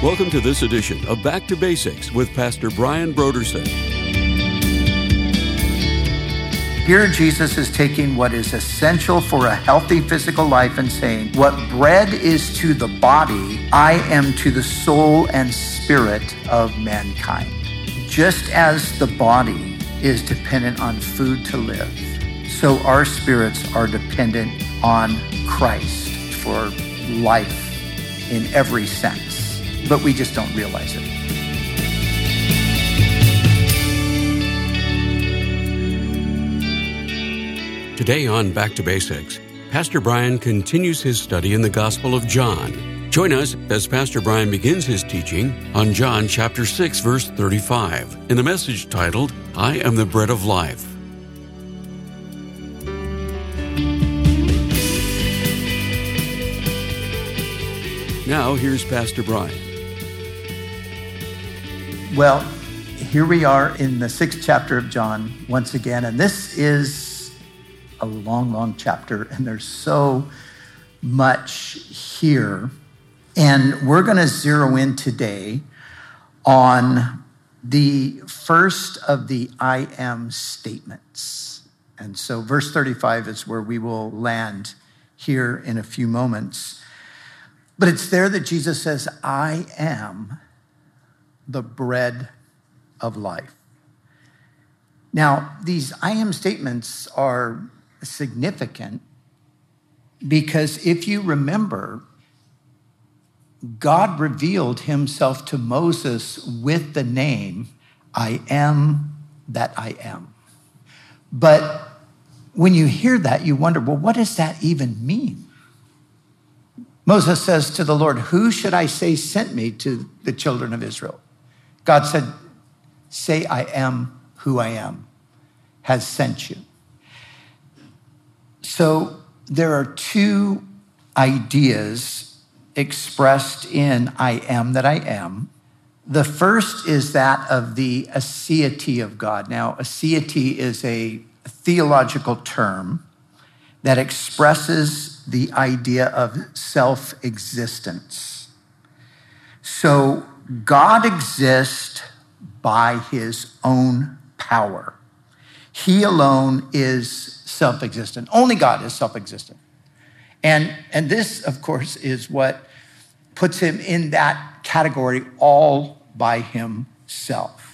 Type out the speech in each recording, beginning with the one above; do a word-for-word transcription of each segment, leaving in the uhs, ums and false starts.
Welcome to this edition of Back to Basics with Pastor Brian Broderson. Here Jesus is taking what is essential for a healthy physical life and saying, what bread is to the body, I am to the soul and spirit of mankind. Just as the body is dependent on food to live, so our spirits are dependent on Christ for life in every sense, but we just don't realize it. Today on Back to Basics, Pastor Brian continues his study in the Gospel of John. Join us as Pastor Brian begins his teaching on John chapter six, verse thirty-five, in a message titled, I Am the Bread of Life. Now, here's Pastor Brian. Well, here we are in the sixth chapter of John once again, and this is a long, long chapter, and there's so much here. And we're going to zero in today on the first of the I am statements. And so verse thirty-five is where we will land here in a few moments. But it's there that Jesus says, I am the bread of life. Now, these I am statements are significant because if you remember, God revealed himself to Moses with the name, I am that I am. But when you hear that, you wonder, well, what does that even mean? Moses says to the Lord, who should I say sent me to the children of Israel? God said, say I am who I am, has sent you. So there are two ideas expressed in I am that I am. The first is that of the aseity of God. Now, aseity is a theological term that expresses the idea of self-existence. So God exists by his own power. He alone is self-existent. Only God is self-existent. And, and this, of course, is what puts him in that category all by himself.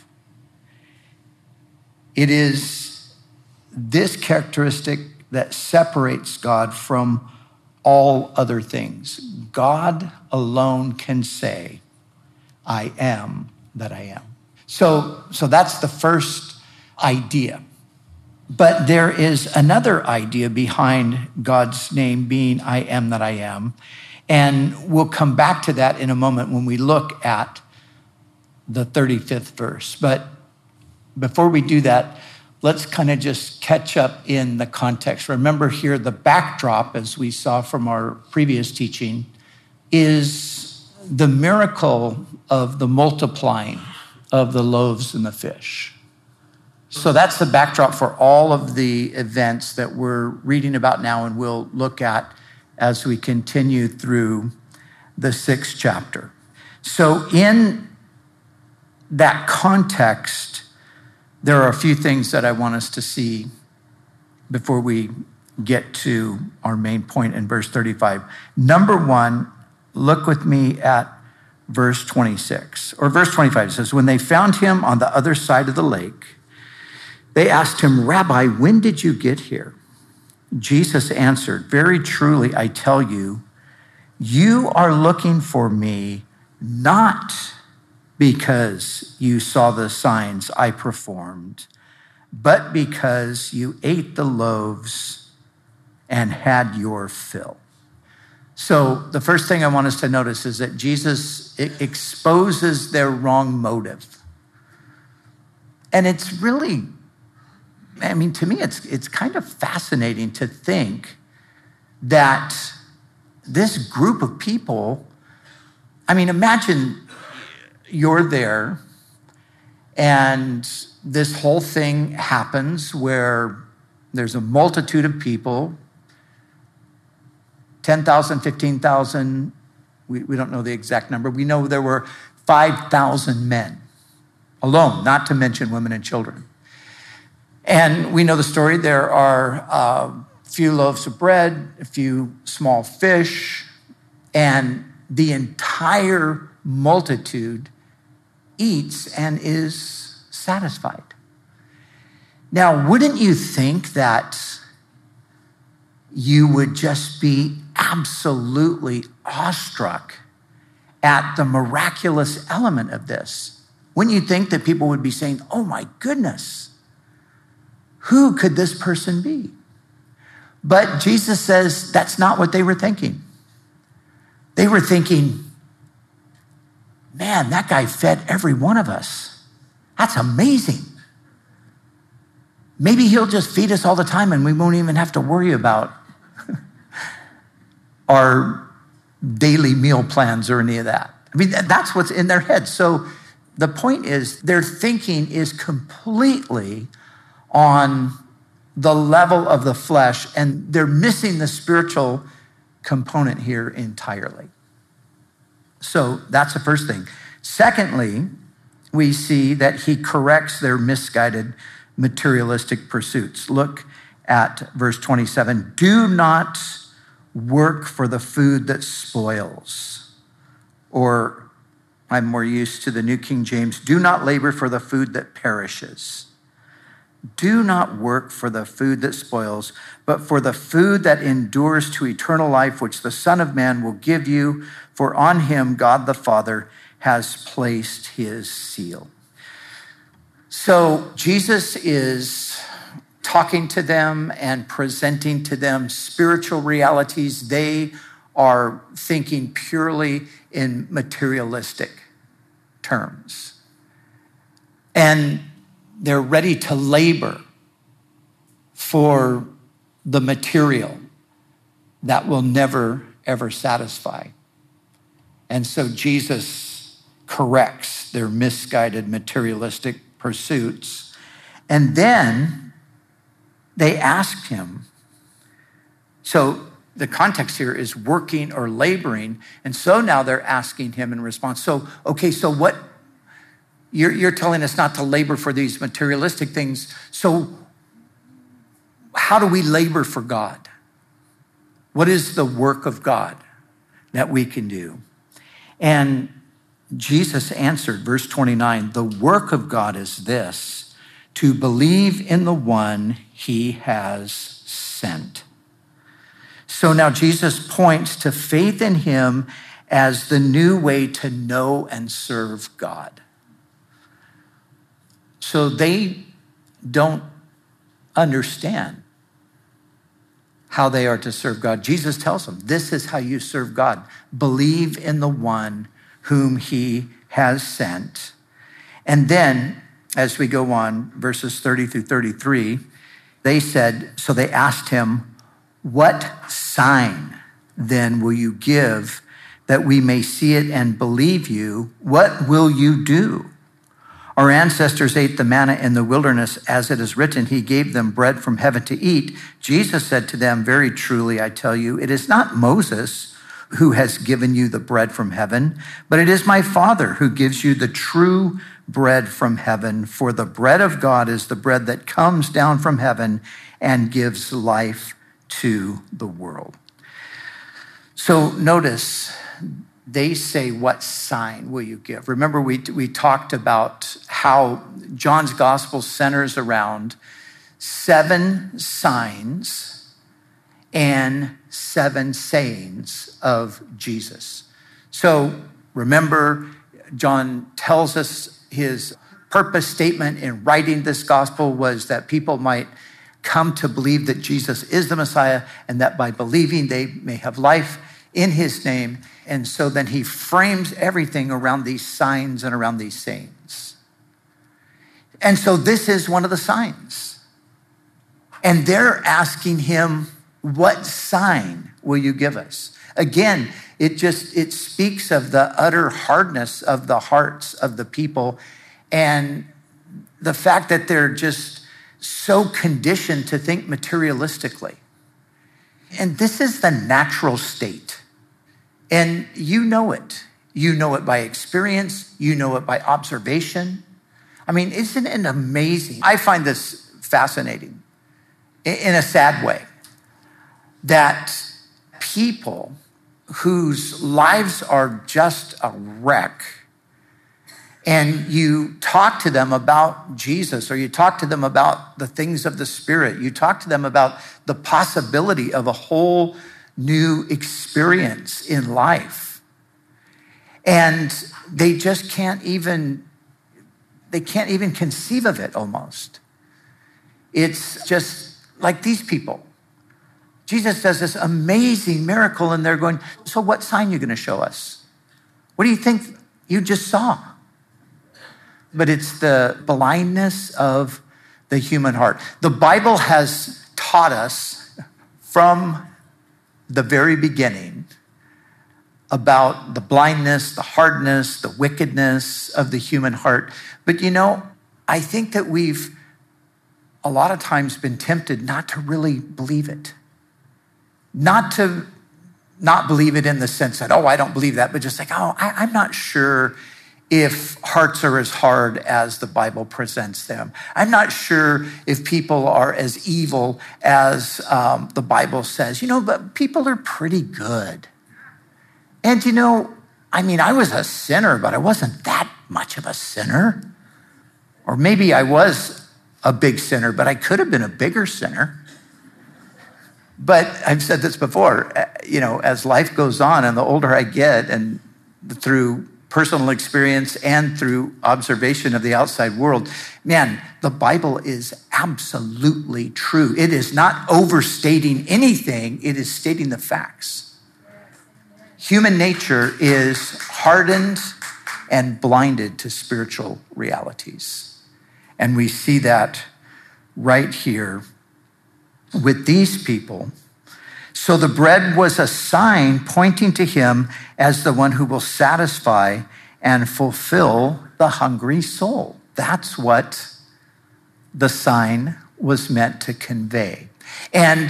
It is this characteristic that separates God from all other things. God alone can say, I am that I am. So, so that's the first idea. But there is another idea behind God's name being I am that I am. And we'll come back to that in a moment when we look at the thirty-fifth verse. But before we do that, let's kind of just catch up in the context. Remember here, the backdrop, as we saw from our previous teaching, is the miracle of the multiplying of the loaves and the fish. So that's the backdrop for all of the events that we're reading about now and we'll look at as we continue through the sixth chapter. So in that context, there are a few things that I want us to see before we get to our main point in verse thirty-five. Number one, look with me at verse twenty-six, or verse twenty-five. It says, when they found him on the other side of the lake, they asked him, Rabbi, when did you get here? Jesus answered, very truly, I tell you, you are looking for me not because you saw the signs I performed, but because you ate the loaves and had your fill. So the first thing I want us to notice is that Jesus exposes their wrong motive. And it's really, I mean, to me, it's it's kind of fascinating to think that this group of people, I mean, imagine you're there and this whole thing happens where there's a multitude of people, ten thousand, fifteen thousand, We, we don't know the exact number. We know there were five thousand men alone, not to mention women and children. And we know the story. There are a few loaves of bread, a few small fish, and the entire multitude eats and is satisfied. Now, wouldn't you think that you would just be absolutely awestruck at the miraculous element of this? Wouldn't you think that people would be saying, oh my goodness, who could this person be? But Jesus says that's not what they were thinking. They were thinking, man, that guy fed every one of us. That's amazing. Maybe he'll just feed us all the time and we won't even have to worry about our daily meal plans or any of that. I mean, that's what's in their head. So the point is their thinking is completely on the level of the flesh, and they're missing the spiritual component here entirely. So that's the first thing. Secondly, we see that he corrects their misguided materialistic pursuits. Look at verse twenty-seven. Do not work for the food that spoils. Or I'm more used to the New King James. Do not labor for the food that perishes. Do not work for the food that spoils, but for the food that endures to eternal life, which the Son of Man will give you, for on him God the Father has placed his seal. So Jesus is talking to them and presenting to them spiritual realities. They are thinking purely in materialistic terms. And they're ready to labor for the material that will never, ever satisfy. And so Jesus corrects their misguided materialistic pursuits. And then they asked him, so the context here is working or laboring. And so now they're asking him in response. So, okay, so what, you're, you're telling us not to labor for these materialistic things. So how do we labor for God? What is the work of God that we can do? And Jesus answered, verse twenty-nine, the work of God is this, to believe in the one he has sent. So now Jesus points to faith in him as the new way to know and serve God. So they don't understand how they are to serve God. Jesus tells them, this is how you serve God. Believe in the one whom he has sent. And then, as we go on, verses thirty through thirty-three, they said, so they asked him, what sign then will you give that we may see it and believe you? What will you do? Our ancestors ate the manna in the wilderness, as it is written, he gave them bread from heaven to eat. Jesus said to them, very truly, I tell you, it is not Moses who has given you the bread from heaven, but it is my Father who gives you the true bread from heaven. For the bread of God is the bread that comes down from heaven and gives life to the world. So notice, they say, what sign will you give? Remember, we, we talked about how John's gospel centers around seven signs and seven sayings of Jesus. So remember, John tells us his purpose statement in writing this gospel was that people might come to believe that Jesus is the Messiah and that by believing they may have life in his name. And so then he frames everything around these signs and around these sayings. And so this is one of the signs. And they're asking him, what sign will you give us? Again, it just, it speaks of the utter hardness of the hearts of the people and the fact that they're just so conditioned to think materialistically. And this is the natural state. And you know it. You know it by experience. You know it by observation. I mean, isn't it amazing? I find this fascinating in a sad way, that people whose lives are just a wreck, and you talk to them about Jesus, or you talk to them about the things of the Spirit, you talk to them about the possibility of a whole new experience in life, and they just can't even, they can't even conceive of it almost. It's just like these people. Jesus does this amazing miracle, and they're going, so what sign are you going to show us? What do you think you just saw? But it's the blindness of the human heart. The Bible has taught us from the very beginning about the blindness, the hardness, the wickedness of the human heart. But you know, I think that we've a lot of times been tempted not to really believe it. Not to not believe it in the sense that, oh, I don't believe that, but just like, oh, I, I'm not sure if hearts are as hard as the Bible presents them. I'm not sure if people are as evil as um, the Bible says. You know, but people are pretty good. And you know, I mean, I was a sinner, but I wasn't that much of a sinner. Or maybe I was a big sinner, but I could have been a bigger sinner. But I've said this before, you know, as life goes on and the older I get, and through personal experience and through observation of the outside world, man, the Bible is absolutely true. It is not overstating anything. It is stating the facts. Human nature is hardened and blinded to spiritual realities. And we see that right here with these people. So the bread was a sign pointing to him as the one who will satisfy and fulfill the hungry soul. That's what the sign was meant to convey. And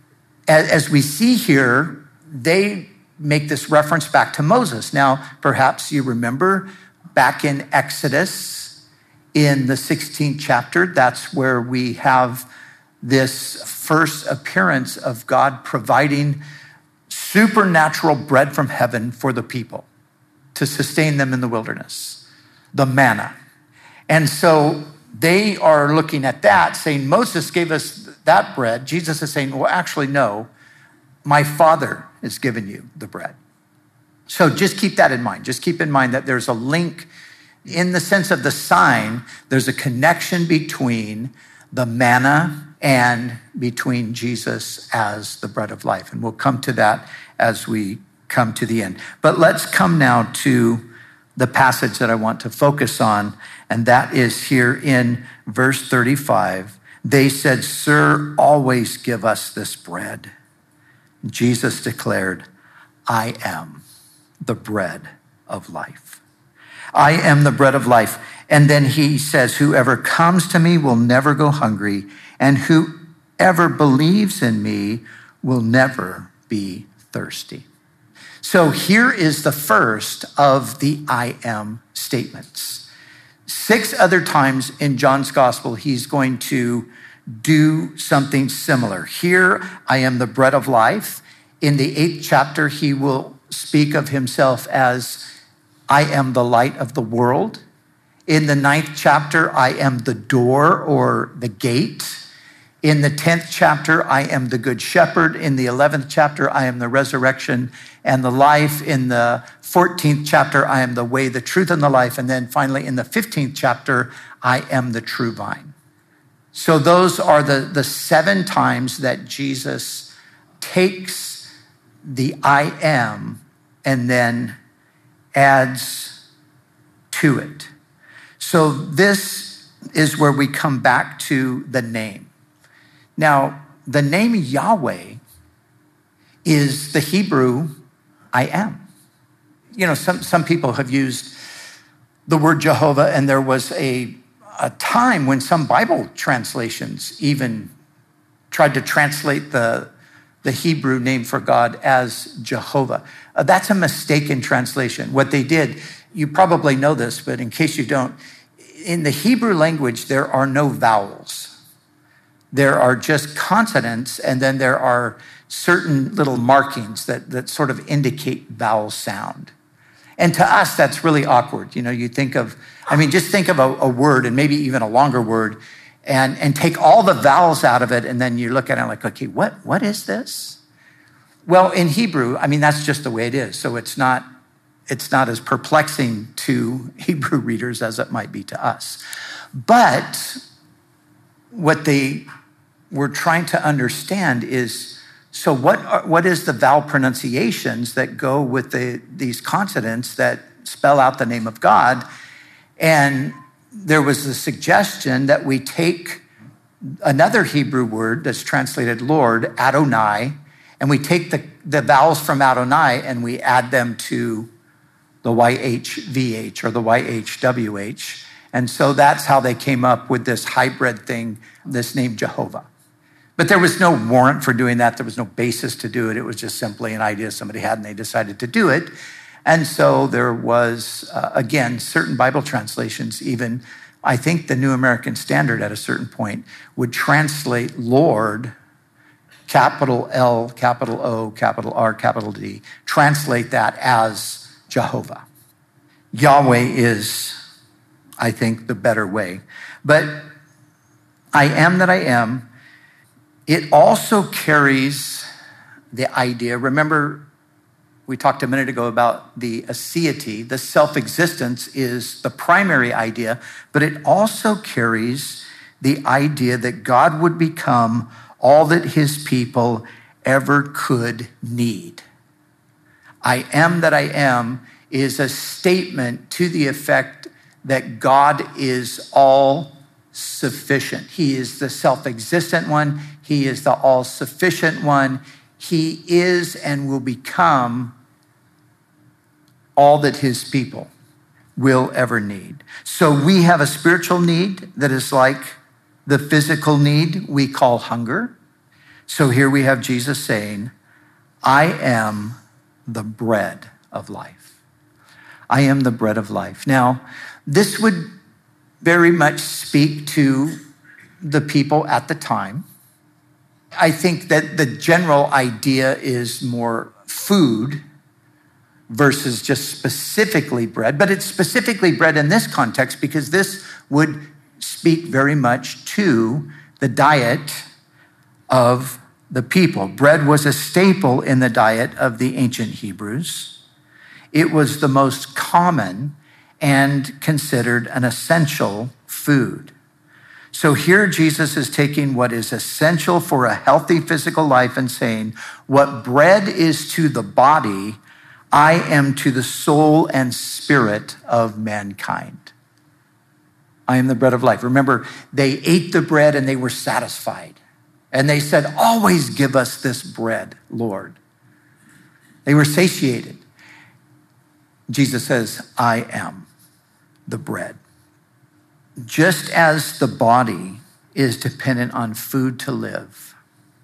as we see here, they make this reference back to Moses. Now, perhaps you remember back in Exodus, in the sixteenth chapter, that's where we have this first appearance of God providing supernatural bread from heaven for the people to sustain them in the wilderness, the manna. And so they are looking at that, saying, Moses gave us that bread. Jesus is saying, well, actually, no, my Father has given you the bread. So just keep that in mind. Just keep in mind that there's a link in the sense of the sign. There's a connection between the manna and between Jesus as the bread of life. And we'll come to that as we come to the end. But let's come now to the passage that I want to focus on, and that is here in verse thirty-five. They said, Sir, always give us this bread. Jesus declared, I am the bread of life. I am the bread of life. And then he says, whoever comes to me will never go hungry, and whoever believes in me will never be thirsty. So here is the first of the I am statements. Six other times in John's gospel, he's going to do something similar. Here, I am the bread of life. In the eighth chapter, he will speak of himself as I am the light of the world. In the ninth chapter, I am the door or the gate. In the tenth chapter, I am the good shepherd. In the eleventh chapter, I am the resurrection and the life. In the fourteenth chapter, I am the way, the truth, and the life. And then finally, in the fifteenth chapter, I am the true vine. So those are the, the seven times that Jesus takes the I am and then adds to it. So this is where we come back to the name. Now, the name Yahweh is the Hebrew I am. You know, some, some people have used the word Jehovah, and there was a, a time when some Bible translations even tried to translate the, the Hebrew name for God as Jehovah. Uh, that's a mistaken translation. What they did, you probably know this, but in case you don't, in the Hebrew language, there are no vowels. There are just consonants, and then there are certain little markings that, that sort of indicate vowel sound. And to us, that's really awkward. You know, you think of, I mean, just think of a, a word, and maybe even a longer word, and, and take all the vowels out of it, and then you look at it like, okay, what, what is this? Well, in Hebrew, I mean, that's just the way it is. So it's not, it's not as perplexing to Hebrew readers as it might be to us. But what they were trying to understand is, so what are, what is the vowel pronunciations that go with the, these consonants that spell out the name of God? And there was a suggestion that we take another Hebrew word that's translated Lord, Adonai, and we take the, the vowels from Adonai and we add them to the Y H V H or the Y H W H. And so that's how they came up with this hybrid thing, this name Jehovah. But there was no warrant for doing that. There was no basis to do it. It was just simply an idea somebody had and they decided to do it. And so there was, uh, again, certain Bible translations, even I think the New American Standard at a certain point would translate Lord, capital L, capital O, capital R, capital D, translate that as Jehovah. Yahweh is, I think, the better way. But I am that I am. It also carries the idea, remember, we talked a minute ago about the aseity, the self-existence is the primary idea, but it also carries the idea that God would become all that his people ever could need. I am that I am is a statement to the effect that God is all sufficient. He is the self-existent one. He is the all-sufficient one. He is and will become all that his people will ever need. So we have a spiritual need that is like the physical need we call hunger. So here we have Jesus saying, I am the bread of life. I am the bread of life. Now, this would very much speak to the people at the time. I think that the general idea is more food versus just specifically bread, but it's specifically bread in this context because this would speak very much to the diet of the people. Bread was a staple in the diet of the ancient Hebrews. It was the most common and considered an essential food. So here Jesus is taking what is essential for a healthy physical life and saying, what bread is to the body, I am to the soul and spirit of mankind. I am the bread of life. Remember, they ate the bread and they were satisfied. And they said, always give us this bread, Lord. They were satiated. Jesus says, I am the bread. Just as the body is dependent on food to live,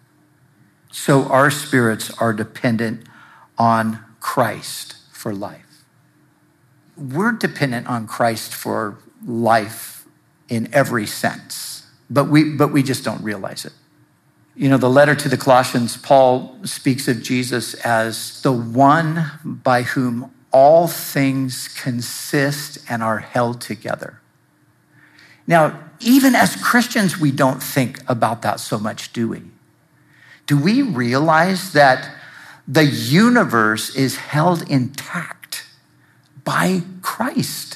so our spirits are dependent on Christ for life. We're dependent on Christ for life in every sense, but we, but we just don't realize it. You know, the letter to the Colossians, Paul speaks of Jesus as the one by whom all things consist and are held together. Now, even as Christians, we don't think about that so much, do we? Do we realize that the universe is held intact by Christ?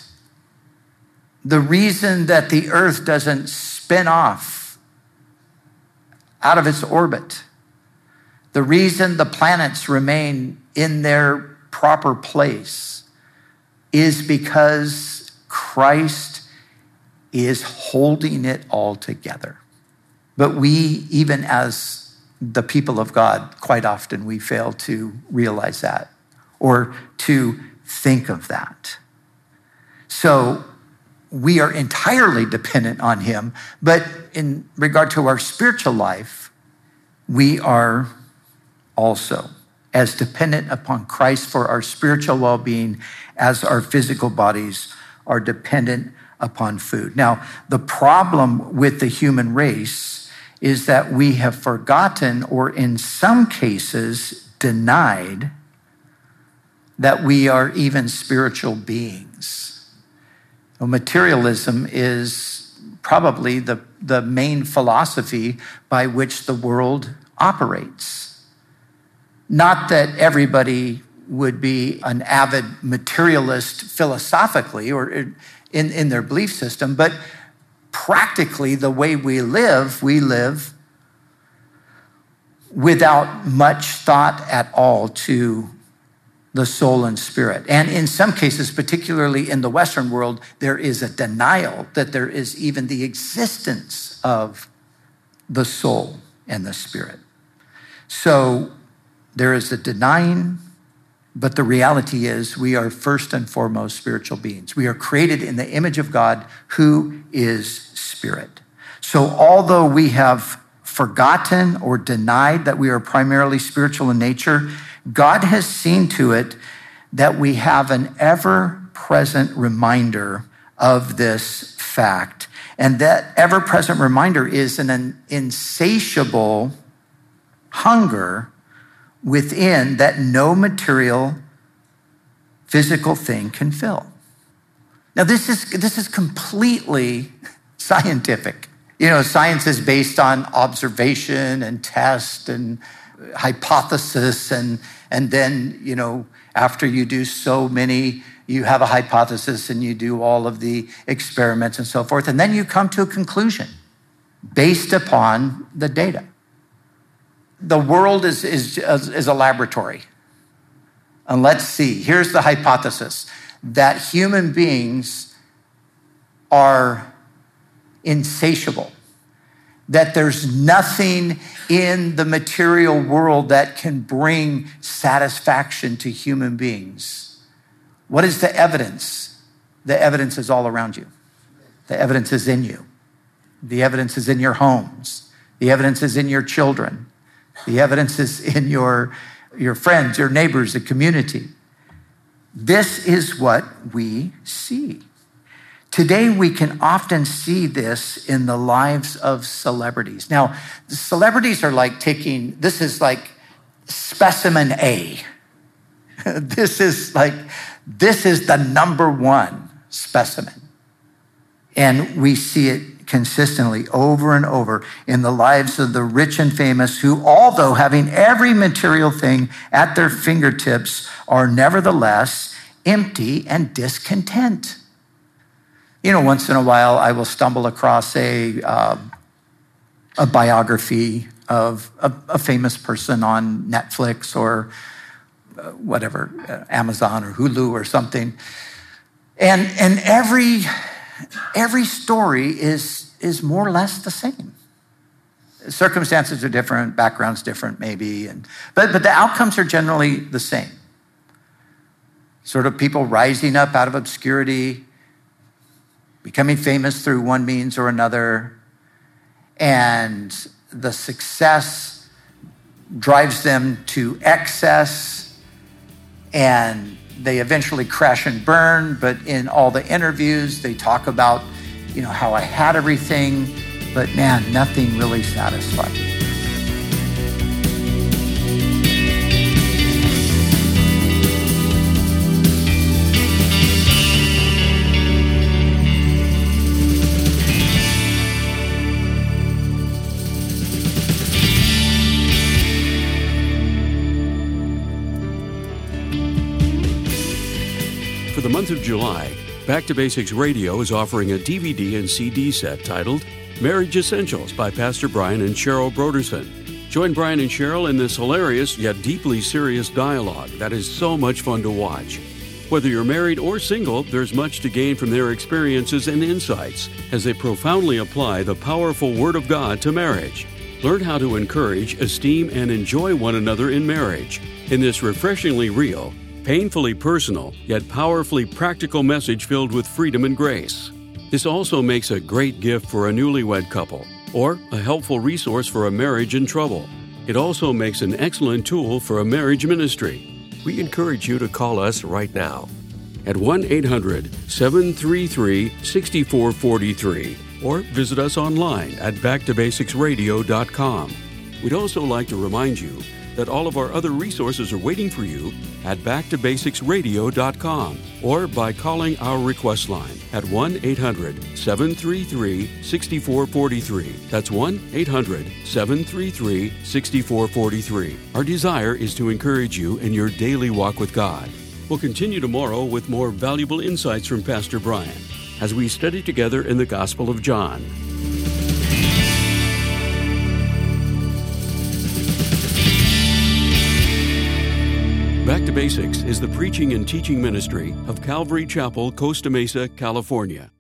The reason that the earth doesn't spin off out of its orbit, the reason the planets remain in their proper place is because Christ is holding it all together. But we, even as the people of God, quite often we fail to realize that or to think of that. So we are entirely dependent on him, but in regard to our spiritual life, we are also, as dependent upon Christ for our spiritual well-being as our physical bodies are dependent upon food. Now, the problem with the human race is that we have forgotten, or in some cases denied, that we are even spiritual beings. Well, materialism is probably the, the main philosophy by which the world operates. Not that everybody would be an avid materialist philosophically or in, in their belief system, but practically the way we live, we live without much thought at all to the soul and spirit. And in some cases, particularly in the Western world, there is a denial that there is even the existence of the soul and the spirit. So there is a denying, but the reality is we are first and foremost spiritual beings. We are created in the image of God, who is spirit. So although we have forgotten or denied that we are primarily spiritual in nature, God has seen to it that we have an ever-present reminder of this fact. And that ever-present reminder is an insatiable hunger within that no material, physical thing can fill. Now, this is, this is completely scientific. You know, science is based on observation and test and hypothesis, and and then, you know, after you do so many, you have a hypothesis and you do all of the experiments and so forth, and then you come to a conclusion based upon the data. The world is, is, is a laboratory. And let's see, here's the hypothesis, that human beings are insatiable, that there's nothing in the material world that can bring satisfaction to human beings. What is the evidence? The evidence is all around you. The evidence is in you. The evidence is in your homes. The evidence is in your children. The evidence is in your, your friends, your neighbors, the community. This is what we see. Today, we can often see this in the lives of celebrities. Now, the celebrities are like taking, this is like specimen A. This is like, this is the number one specimen. And we see it consistently over and over in the lives of the rich and famous who, although having every material thing at their fingertips, are nevertheless empty and discontent. You know, once in a while, I will stumble across a, uh, a biography of a, a famous person on Netflix or uh, whatever, uh, Amazon or Hulu or something. And, and every, every story is, is more or less the same. Circumstances are different, backgrounds different maybe, and, but, but the outcomes are generally the same. Sort of people rising up out of obscurity, becoming famous through one means or another, and the success drives them to excess, and they eventually crash and burn. But in all the interviews, they talk about, you know, how I had everything, but man, nothing really satisfied me. For the month of July, Back to Basics Radio is offering a D V D and C D set titled Marriage Essentials by Pastor Brian and Cheryl Broderson. Join Brian and Cheryl in this hilarious yet deeply serious dialogue that is so much fun to watch. Whether you're married or single, there's much to gain from their experiences and insights as they profoundly apply the powerful Word of God to marriage. Learn how to encourage, esteem, and enjoy one another in marriage in this refreshingly real, painfully personal, yet powerfully practical message filled with freedom and grace. This also makes a great gift for a newlywed couple or a helpful resource for a marriage in trouble. It also makes an excellent tool for a marriage ministry. We encourage you to call us right now at one eight hundred, seven three three, six four four three or visit us online at back to basics radio dot com. We'd also like to remind you that all of our other resources are waiting for you at back to basics radio dot com or by calling our request line at one eight hundred, seven three three, six four four three. That's one eight hundred, seven three three, six four four three. Our desire is to encourage you in your daily walk with God. We'll continue tomorrow with more valuable insights from Pastor Brian as we study together in the Gospel of John. Back to Basics is the preaching and teaching ministry of Calvary Chapel, Costa Mesa, California.